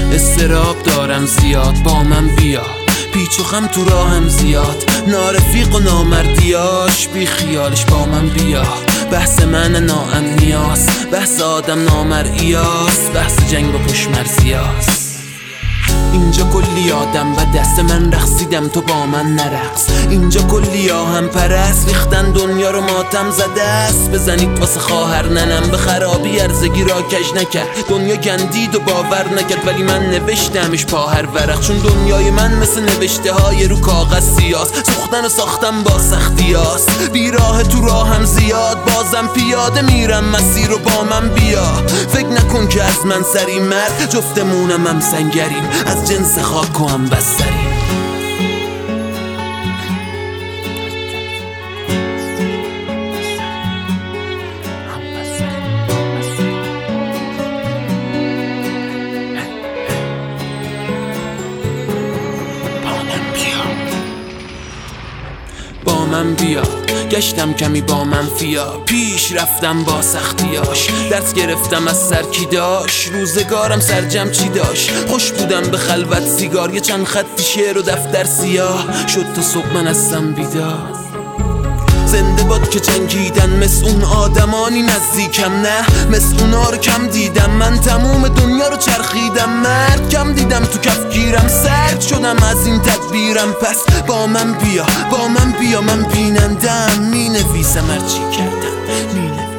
استراب دارم زیاد، با من بیا. پیچ و خم تو راهم زیاد، نارفیق و نامردیاش بی خیالش با من بیا. بحث من ناامنیاس، بحث آدم نامرئیاس، بحث جنگ و پشمرزیاس. اینجا کلی آدم و دست من رقصیدم، تو با من نرقص. اینجا کلی آهم پرست ریختن دنیا رو ماتم زده است. بزنید واسه خواهر ننم، به خرابی ارزگی را کج نکرد. دنیا گندید و باور نکرد، ولی من نوشتمش پا هر ورق. چون دنیای من مثل نوشته های رو کاغذ سیاس، سوختن و ساختم با سختیاس. بیراه تو راهم زیاد، بازم پیاده میرم مسیر رو با من بیا. فکر نکن که از من سری مرد، جفتمونم هم سنگریم، از جنس خاک و هم بستریم. با من بیا، گشتم کمی با منفیا، پیش رفتم با سختیاش. درس گرفتم از سر کی داشت، روزگارم سرجم چی داشت. خوش بودم به خلوت سیگار، یه چند خطی شعر و دفتر سیاه. شد تا صبح من هستم بیدار. زنده باد که جنگیدن، مثل اون آدمانی نزدیکم، نه مثل اونا رو کم دیدم. من تموم دنیا رو چرخیدم، مرد کم دیدم تو کفگیرم. سرد شدم از این تدبیرم، پس با من بیا، با من بیا. من بینندم، می نویسم هرچی کردم، می نویسم.